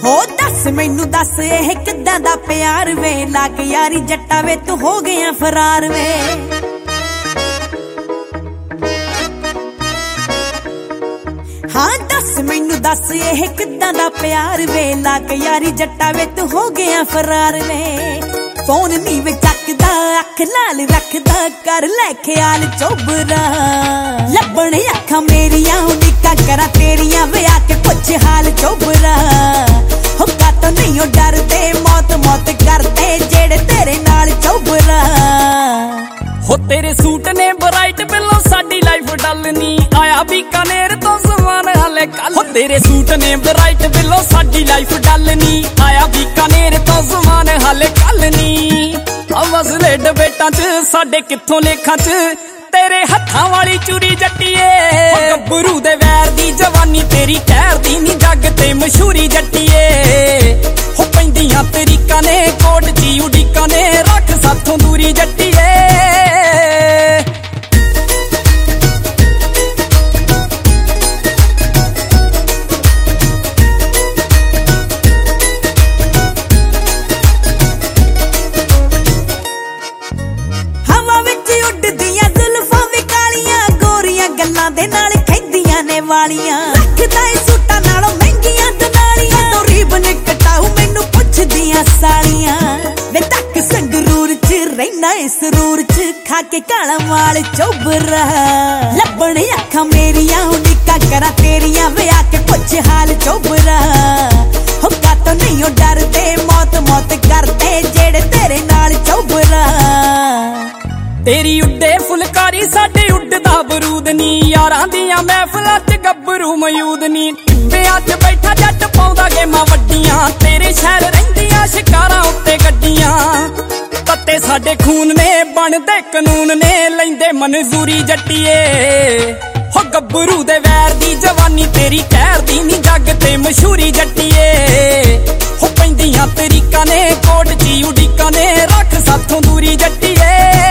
हो दस मैनू दस यह किदां दा प्यार वे, लाग यारी जट्टा वे तू हो गया फरार वे। हाँ दस मैनू दस यह किदां दा प्यार वे, लाग यारी जट्टा वे तू हो गया फरार वे। फोन नी वे चकदा अख लाल रखदा, कर लै ख्याल चोबरा। लब्बण अखां मेरियां उड़ीकां करा तेरियां, वे आके पुछ हाल चोबरा। हो कातों नहीं हो डरदे, मौत मौत करदे जेड़े तेरे नाल चोबरा। हो तेरे सूट ने ब्राइट बिलो साडी लाइफ डलनी, आया बीकानेर तो समान हाले कल। हो तेरे सूट ने ब्राइट बिलो साडी लाइफ डलनी, आया बीकानेर तो समान हाले कल नी। मसले डबेटां च साडे कित्थों लेखां च, तेरे हत्थां वाली चूरी जट्टीए। गब्बरू दे वैर दी जवानी तेरी कहर दी नी, जग ते मशहूरी जट्टीए। हो पैंदियां तरीकां ने कोट ची उड़ीकां ने, रख साथों दूरी जट्टीए। दे नाल खैंदियां ने वालियां, रखदा ए सूटां नालों महंगियां दनालियां। तो रीबन कटाऊ मैनू पुछदियां सालियां, वे तक संगरूर च रहना ए सरूर च, खा के काला माल चोबरा। लब्बण अखां मेरियां उड़ीकां करा तेरियां, वे आके पुछ हाल चोबरा। हो कातों नहीं हो डरदे, मौत मौत करदे जेड़े तेरे नाल चोबरा। तेरी उड्डे फुलकारी साडे उड्डदा बरूद नी, यारां दियां महफिलां च गब्बरू मयूद नी। टूंबियां च बैठा जट पाउंदा गेमां वड्डियां, तेरे शहर रहिंदियां शिकारां उत्ते गड्डियां। तत्ते साडे खून ने बनदे कानून ने, लैंदे मंजूरी जट्टीए। हो गब्बरू दे वैर दी जवानी तेरी कहर दी नी, जग ते मशहूरी जट्टीए। हो पैंदियां तरीकां ने कोट ची उड़ीकां ने, रख साथों दूरी जट्टीए।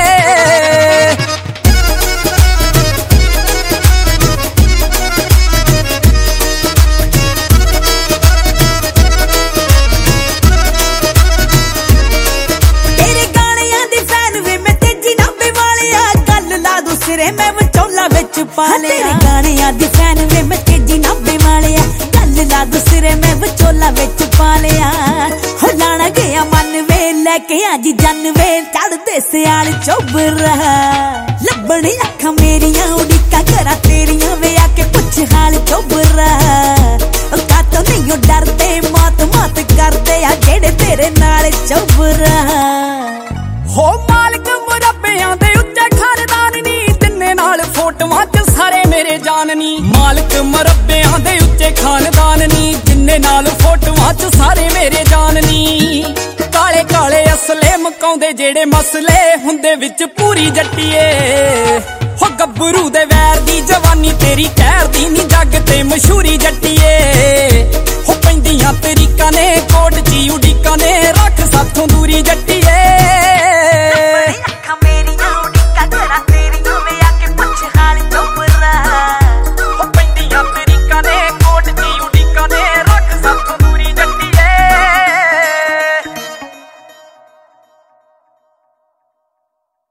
मैं विचोला विच पा लिया, तेरे गाणियां दी फैन वे मैं तेजी नाबे वालिया। गल ला दूसरे मैं विचोला विच पा लिया। हो लाना गया मन वे लेके आजी जन वे, चढ़दे सियाल चोबरा। लब्बण अखां मेरियां उड़ीकां करा तेरियां, वे आके पुछ हाल चोबरा। कातों नहीं हो डरदे, मौत मौत करदे आ जेड़े तेरे नाल चोबरा। हो मालक मुरब्बियां दे उच्चे खानदान नी, तिन्ने नाल फोटोआं च सारे मेरे जान नी। मालक मुरब्बियां दे उच्चे खानदान नी, तिन्ने नाल फोटोआं च सारे मेरे जान नी। काले काले असले मुकाउंदे जेड़े मसले हुंदे विच पूरी जट्टीए। हो गब्बरू दे वैर दी जवानी तेरी कहर दी नी, जग ते मशहूरी जट्टीए। हो पैंदियां तरीकां ने कोट ची उड़ीकां ने,